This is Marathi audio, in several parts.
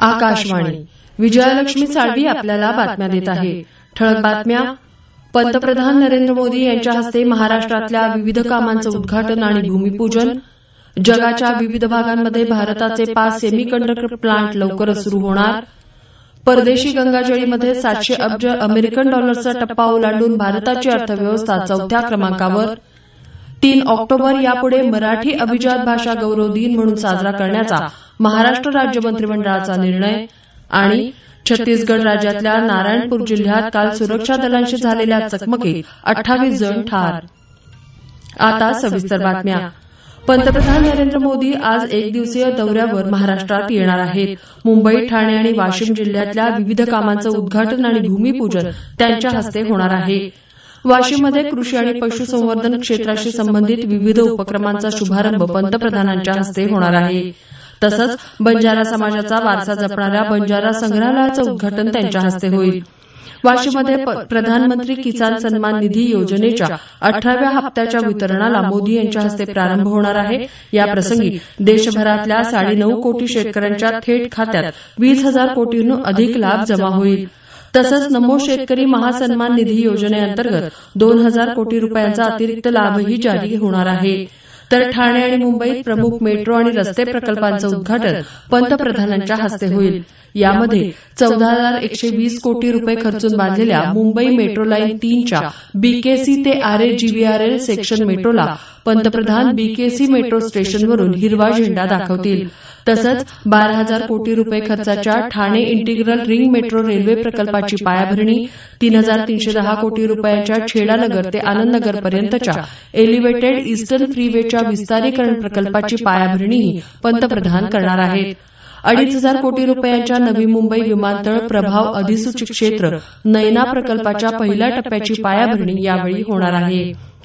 आकाशवाणी. विजयालक्ष्मी साळवी आपल्याला बातम्या देत आहे. ठळक बातम्या. पंतप्रधान नरेंद्र मोदी यांच्या हस्ते महाराष्ट्रातल्या विविध कामांचं उद्घाटन आणि भूमिपूजन. जगाच्या विविध भागांमध्ये भारताचे 5 सेमीकंडक्टर प्लांट लवकरच सुरू होणार. परदेशी गंगाजळीमध्ये 700 अब्ज अमेरिकन डॉलर्सचा टप्पा ओलांडून भारताची अर्थव्यवस्था 4थ्या क्रमांकावर. 3 ऑक्टोबर यापुढे मराठी अभिजात भाषा गौरव दिन म्हणून साजरा करण्याचा महाराष्ट्र राज्य मंत्रिमंडळाचा निर्णय. आणि छत्तीसगड राज्यातल्या नारायणपूर जिल्ह्यात काल सुरक्षा दलांशी झालेल्या चकमकीत 28 जण ठार. आता सविस्तर बातम्या. पंतप्रधान नरेंद्र मोदी आज 1 दिवसीय दौऱ्यावर महाराष्ट्रात येणार आहेत. मुंबई, ठाणे आणि वाशिम जिल्ह्यातल्या विविध कामांचं उद्घाटन आणि भूमिपूजन त्यांच्या हस्ते होणार आहे. वाशिममध्ये कृषी आणि पशुसंवर्धन क्षेत्राशी संबंधित विविध उपक्रमांचा शुभारंभ पंतप्रधानांच्या हस्ते होणार आहे. तसंच बंजारा समाजाचा वारसा जपणाऱ्या बंजारा संग्रहालयाचं उद्घाटन त्यांच्या हस्ते होईल. वाशिममध्ये प्रधानमंत्री किसान सन्मान निधी योजनेच्या 18व्या हप्त्याच्या वितरणाला मोदी यांच्या हस्ते प्रारंभ होणार आहे. याप्रसंगी देशभरातल्या 9.5 कोटी शेतकऱ्यांच्या थेट खात्यात 20,000 कोटींहून अधिक लाभ जमा होईल. तसंच नमो शेतकरी महासन्मान निधी योजनेअंतर्गत 2,000 कोटी रुपयांचा अतिरिक्त लाभही जारी होणार आहे. तर ठाणे आणि मुंबईत प्रमुख मेट्रो आणि रस्ते प्रकल्पांचं उद्घाटन पंतप्रधानांच्या हस्ते होईल. यामध्ये 14,120 कोटी रुपये खर्चून बांधलेल्या मुंबई मेट्रो लाईन 3च्या बीकेसी ते आरे जीव्हीआरएल सेक्शन मेट्रोला पंतप्रधान बीकेसी मेट्रो स्टेशनवरून हिरवा झेंडा दाखवतील. तसंच 12,000 कोटी रुपये खर्चाच्या Thane integral ring metro railway प्रकल्पाची पायाभरणी, 3,310 कोटी रुपयांच्या छेडानगर ते आनंदनगर पर्यंतच्या एलिव्हेटेड ईस्टर्न फ्रीवेच्या विस्तारीकरण प्रकल्पाची पायाभरणीही पंतप्रधान करणार आहेत. 2,500 कोटी रुपयांच्या नवी मुंबई विमानतळ प्रभाव अधिसूचित क्षेत्र नैना प्रकल्पाच्या पहिल्या टप्प्याची पायाभरणी यावेळी होणार आहे.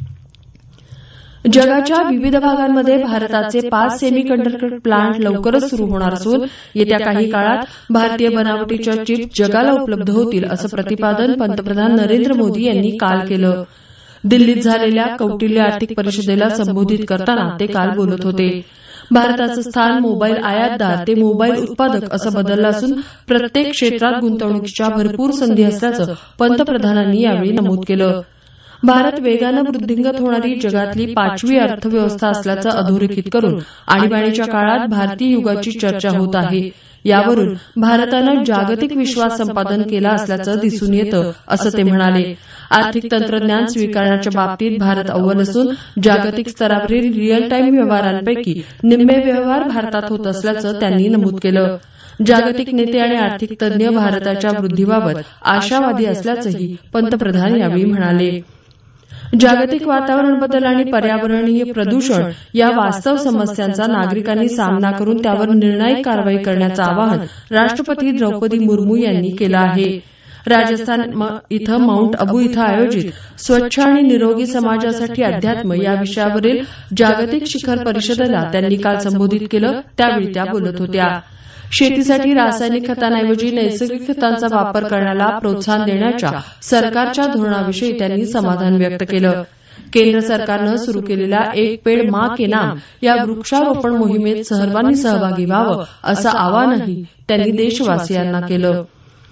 जगाच्या विविध भागांमध्ये भारताचे 5 सेमीकंडक्टर प्लांट लवकरच सुरू होणार असून येत्या काही काळात भारतीय बनावटीच्या चिप्स जगाला उपलब्ध होतील असं प्रतिपादन पंतप्रधान नरेंद्र मोदी यांनी काल केलं. दिल्लीत झालेल्या कौटिल्य आर्थिक परिषदेला संबोधित करताना ते काल बोलत होते. भारताचं स्थान मोबाईल आयातदार ते मोबाईल उत्पादक असं बदललं असून प्रत्येक क्षेत्रात गुंतवणुकीच्या भरपूर संधी असल्याचं पंतप्रधानांनी यावेळी नमूद केलं. भारत वेगानं वृद्धिंगत होणारी जगातली 5वी अर्थव्यवस्था असल्याचं अधोरेखित करून आणीबाणीच्या काळात भारतीय युगाची चर्चा होत आहे. यावरून भारतानं जागतिक विश्वास संपादन केला असल्याचं दिसून येतं असं ते म्हणाले. आर्थिक तंत्रज्ञान स्वीकारण्याच्या बाबतीत भारत अव्वल असून जागतिक स्तरावरील रिअल टाईम व्यवहारांपैकी निम्मे व्यवहार भारतात होत असल्याचं त्यांनी नमूद केलं. जागतिक नेते आणि आर्थिक तज्ञ भारताच्या वृद्धीबाबत आशावादी असल्याचंही पंतप्रधान यावेळी म्हणाले. जागतिक वातावरण बदल आणि पर्यावरणीय प्रदूषण या वास्तव समस्यांचा नागरिकांनी सामना करून त्यावर निर्णायक कारवाई करण्याचं आवाहन राष्ट्रपती द्रौपदी मुर्मू यांनी केलं आहे. राजस्थान इथं माउंट अबू इथं आयोजित स्वच्छ आणि निरोगी समाजासाठी अध्यात्म या विषयावरील जागतिक शिखर परिषदेला त्यांनी काल संबोधित केलं. त्यावेळी त्या बोलत होत्या. शेतीसाठी रासायनिक खतांऐवजी नैसर्गिक खतांचा वापर करण्याला प्रोत्साहन देण्याच्या सरकारच्या धोरणाविषयी त्यांनी समाधान व्यक्त केलं. केंद्र सरकारनं सुरू केलेल्या एक पेड मां के नाम या वृक्षारोपण मोहिमेत सर्वांनी सहभागी व्हावं असं आवाहनही त्यांनी देशवासियांना केलं.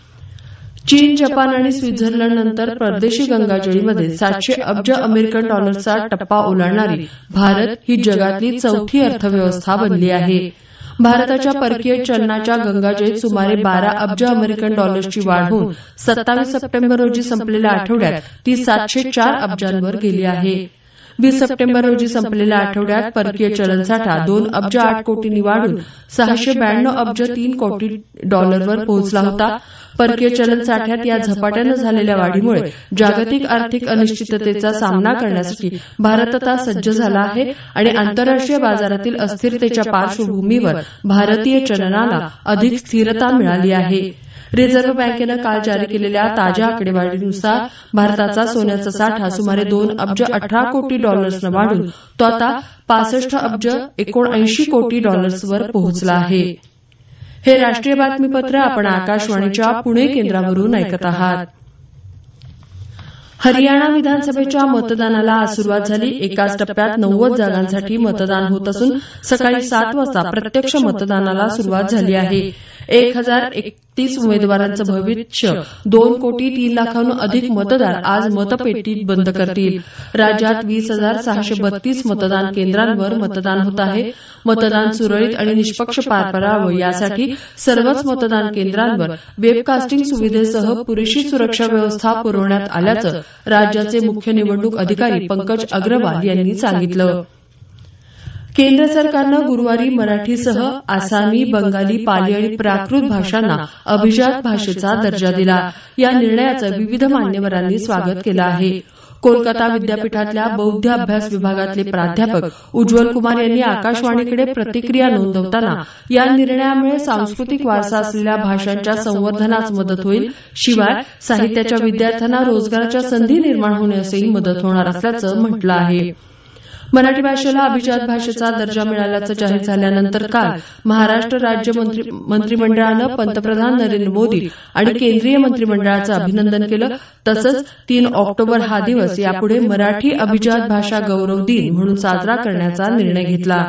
चीन, जपान आणि स्वित्झर्लंडनंतर परदेशी गंगाजळीमध्ये 700 अब्ज अमेरिकन डॉलर्सचा टप्पा ओलांडणारी भारत ही जगातली 4थी अर्थव्यवस्था बनली आहे. भारताच्या परकीय चलनाच्या गंगाजळीत सुमारे 12 अब्ज अमेरिकन डॉलर्सची वाढ होऊन 27 सप्टेंबर रोजी संपलेल्या आठवड्यात ती 704 अब्जांवर गेली आहे. 20 सप्टेंबर रोजी संपलेल्या आठवड्यात परकीय चलनसाठा 2 अब्ज 8 कोटींनी वाढून 692 अब्ज 3 कोटी डॉलरवर पोहोचला होता. परकीय चलन साठ्यात या झपाट्यानं झालेल्या वाढीमुळे जागतिक आर्थिक अनिश्चिततेचा सामना करण्यासाठी भारत आता सज्ज झाला आहे आणि आंतरराष्ट्रीय बाजारातील अस्थिरतेच्या पार्श्वभूमीवर भारतीय चलनाला अधिक स्थिरता मिळाली आहे. रिझर्व्ह बँकेनं काल जारी केलेल्या ताज्या आकडेवारीनुसार भारताचा सोन्याचा साठा सुमारे 2 अब्ज 18 कोटी डॉलर्सनं वाढून तो आता 65 अब्ज 79 कोटी डॉलर्सवर पोहोचला आहे. हे राष्ट्रीय बातमीपत्र आपण आकाशवाणीच्या पुणे केंद्रावरून ऐकत आहात. हरियाणा विधानसभेच्या मतदानाला आज सुरुवात झाली. एकाच टप्प्यात 90 जागांसाठी मतदान होत असून सकाळी 7 वाजता प्रत्यक्ष मतदानाला सुरुवात झाली आहे. 1031 उमेदवारांचं भविष्य 2,03,00,000हून अधिक मतदार आज मतपेटी बंद करतील. राज्यात 20,632 मतदान केंद्रांवर मतदान होत आहे. मतदान सुरळीत आणि निष्पक्ष पार पडावं यासाठी सर्वच मतदान केंद्रांवर वेबकास्टिंग सुविधेसह पुरेशी सुरक्षा व्यवस्था पुरवण्यात आल्याचं राज्याचे मुख्य निवडणूक अधिकारी पंकज अग्रवाल यांनी सांगितलं. केंद्र सरकारनं गुरुवारी मराठीसह आसामी, बंगाली, पाली आणि प्राकृत भाषांना अभिजात भाषेचा दर्जा दिला. या निर्णयाचं विविध मान्यवरांनी स्वागत केलं आहे. कोलकाता विद्यापीठातल्या बौद्ध अभ्यास विभागातले प्राध्यापक उज्ज्वल कुमार यांनी आकाशवाणीकडे प्रतिक्रिया नोंदवताना या निर्णयामुळे सांस्कृतिक वारसा असलेल्या भाषांच्या संवर्धनास मदत होईल, शिवाय साहित्याच्या विद्यार्थ्यांना रोजगाराच्या संधी निर्माण होण्यासही मदत होणार असल्याचं म्हटलं आहे. मराठी भाषेला अभिजात भाषेचा दर्जा मिळाल्याचं जाहीर झाल्यानंतर काल महाराष्ट्र राज्य मंत्रिमंडळानं पंतप्रधान नरेंद्र मोदी आणि केंद्रीय मंत्रिमंडळाचं अभिनंदन केलं. तसंच 3 ऑक्टोबर हा दिवस यापुढे मराठी अभिजात भाषा गौरव दिन म्हणून साजरा करण्याचा निर्णय घेतला.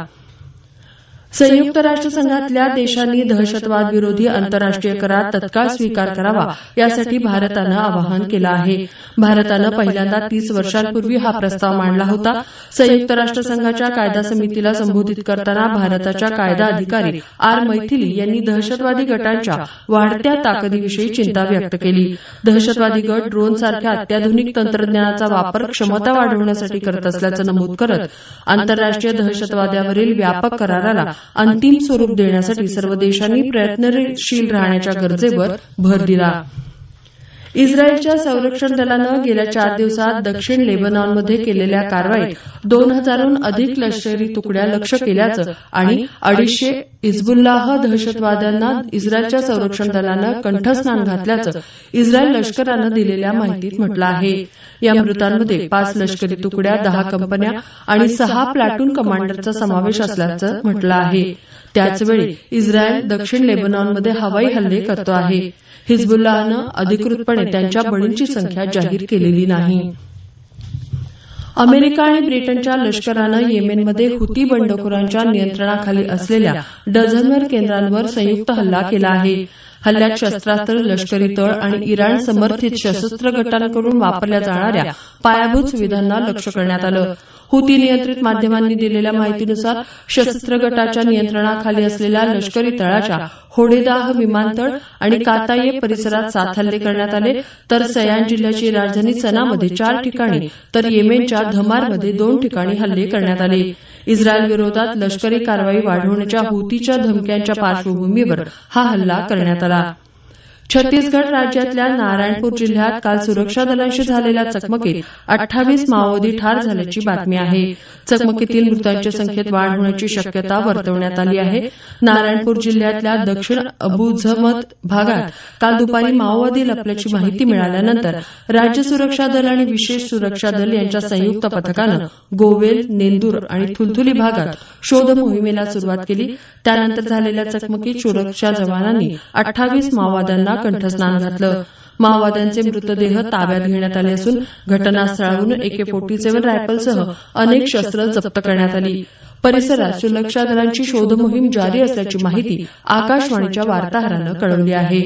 संयुक्त राष्ट्रसंघातल्या देशांनी दहशतवाद विरोधी आंतरराष्ट्रीय करार तत्काळ स्वीकार करावा यासाठी भारतानं आवाहन केलं आहे. भारतानं पहिल्यांदा 30 वर्षांपूर्वी हा प्रस्ताव मांडला होता. संयुक्त राष्ट्रसंघाच्या कायदा समितीला संबोधित करताना भारताच्या कायदा अधिकारी आर मैथिली यांनी दहशतवादी गटांच्या वाढत्या ताकदीविषयी चिंता व्यक्त केली. दहशतवादी गट ड्रोनसारख्या अत्याधुनिक तंत्रज्ञानाचा वापर क्षमता वाढवण्यासाठी करत असल्याचं नमूद करत आंतरराष्ट्रीय दहशतवादावरील व्यापक कराराला अंतिम स्वरूप देण्यासाठी सर्व देशांनी प्रयत्नशील राहण्याच्या गरजेवर भर दिला. इस्रायलच्या संरक्षण दलानं गेल्या 4 दिवसात दक्षिण लेबनॉनमध्ये केलेल्या कारवाईत 2,000हून अधिक लष्करी तुकड्या लक्ष्य केल्याचं आणि 250 हिजबुल्लाह दहशतवाद्यांना इस्रायलच्या संरक्षण दलानं कंठस्नान घातल्याचं इस्रायल लष्करानं दिलेल्या माहितीत म्हटलं आहे. या मृतांमध्ये 5 लष्करी तुकड्या, 10 कंपन्या आणि 6 प्लाटून कमांडरचा समावेश असल्याचं म्हटलं आहे. त्याचवेळी इस्रायल दक्षिण लेबनॉनमध्ये हवाई हल्ले करतो आहे. हिजबुल्लाहनं अधिकृतपणे त्यांच्या बळींची संख्या जाहीर केलेली नाही. अमेरिका आणि ब्रिटनच्या लष्करानं येमेनमध्ये हुती बंडखोरांच्या नियंत्रणाखाली असलेल्या डझनभर केंद्रांवर संयुक्त हल्ला केला आहे. हल्ल्यात शस्त्रास्त्र, लष्करी तळ आणि इराण समर्थित सशस्त्र गटांकडून वापरल्या जाणाऱ्या पायाभूत सुविधांना लक्ष्य करण्यात आलं. हुती नियंत्रित माध्यमांनी दिलेल्या माहितीनुसार सशस्त्र गटाच्या नियंत्रणाखाली असलेल्या लष्करी तळाच्या होडेदाह विमानतळ आणि काताये परिसरात 7 हल्ले करण्यात आले, तर सयान जिल्ह्याची राजधानी सनामध्ये 4 ठिकाणी तर येमेनच्या धमारमध्ये 2 ठिकाणी हल्ले करण्यात आले. इस्रायल विरोधात लष्करी कारवाई वाढवण्याच्या हुतीच्या धमक्यांच्या पार्श्वभूमीवर हा हल्ला करण्यात आला. छत्तीसगड राज्यातल्या नारायणपूर जिल्ह्यात काल सुरक्षा दलांशी झालेल्या चकमकीत 28 माओवादी ठार झाल्याची बातमी आहे. चकमकीतील मृतांच्या संख्येत वाढ होण्याची शक्यता वर्तवण्यात आली आहे. नारायणपूर जिल्ह्यातल्या दक्षिण अबुझमत भागात काल दुपारी माओवादी लपल्याची माहिती मिळाल्यानंतर राज्य सुरक्षा दल आणि विशेष सुरक्षा दल यांच्या संयुक्त पथकानं गोवेल, नेंदूर आणि थुलथुली भागात शोध मोहिमेला सुरुवात केली. त्यानंतर झालेल्या चकमकीत सुरक्षा जवानांनी 28 माओवाद्यांना कंठस्नान घातलं. माओवाद्यांचे मृतदेह ताब्यात घेण्यात आले असून घटनास्थळावरून AK-47 रायफलसह अनेक शस्त्र जप्त करण्यात आली. परिसरात सुरक्षा दलांची शोध मोहीम जारी असल्याची माहिती आकाशवाणीच्या वार्ताहरानं कळवली आहे.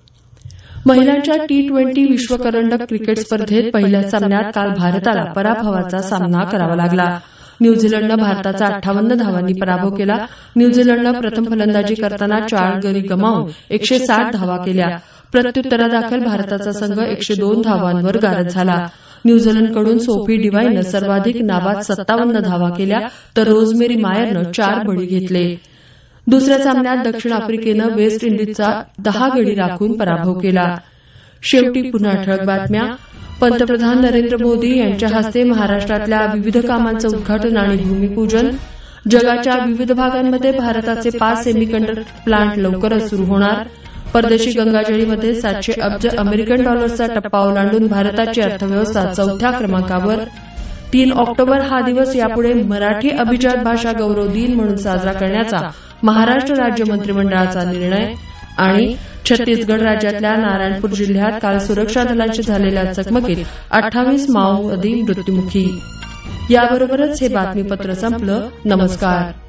महिलांच्या T20 विश्वकरंडक क्रिकेट स्पर्धेत पहिल्या सामन्यात काल भारताला पराभवाचा सामना करावा लागला. न्यूझीलंडनं भारताचा 58 धावांनी पराभव केला. न्यूझीलंडनं प्रथम फलंदाजी करताना 4 गडी गमावून 160 धावा केल्या. प्रत्युत्तरादाखल भारताचा संघ 102 धावांवर गारद झाला. न्यूझीलंडकडून सोफी डिवाईननं सर्वाधिक नाबाद 57 धावा केल्या, तर रोजमेरी मायरनं 4 बळी घेतले. दुसऱ्या सामन्यात दक्षिण आफ्रिकेनं वेस्ट इंडिजचा 10 गडी राखून पराभव केला. शेवटी पुन्हा ठळक बातम्या. पंतप्रधान नरेंद्र मोदी यांच्या हस्ते महाराष्ट्रातल्या विविध कामांचं उद्घाटन आणि भूमिपूजन. जगाच्या विविध भागांमध्ये भारताचे 5 सेमीकंडक्टर प्लांट लवकरच सुरू होणार. परदेशी गंगाजळीमध्ये 700 अब्ज अमेरिकन डॉलर्सचा टप्पा ओलांडून भारताची अर्थव्यवस्था 4थ्या क्रमांकावर. 3 ऑक्टोबर हा दिवस यापुढे मराठी अभिजात भाषा गौरव दिन म्हणून साजरा करण्याचा महाराष्ट्र राज्य मंत्रिमंडळाचा निर्णय. आणि छत्तीसगड राज्यातल्या नारायणपूर जिल्ह्यात काल सुरक्षा दलांशी झालेल्या चकमकीत 28 माओवादी मृत्युमुखी. याबरोबरच हे बातमीपत्र संपलं. नमस्कार.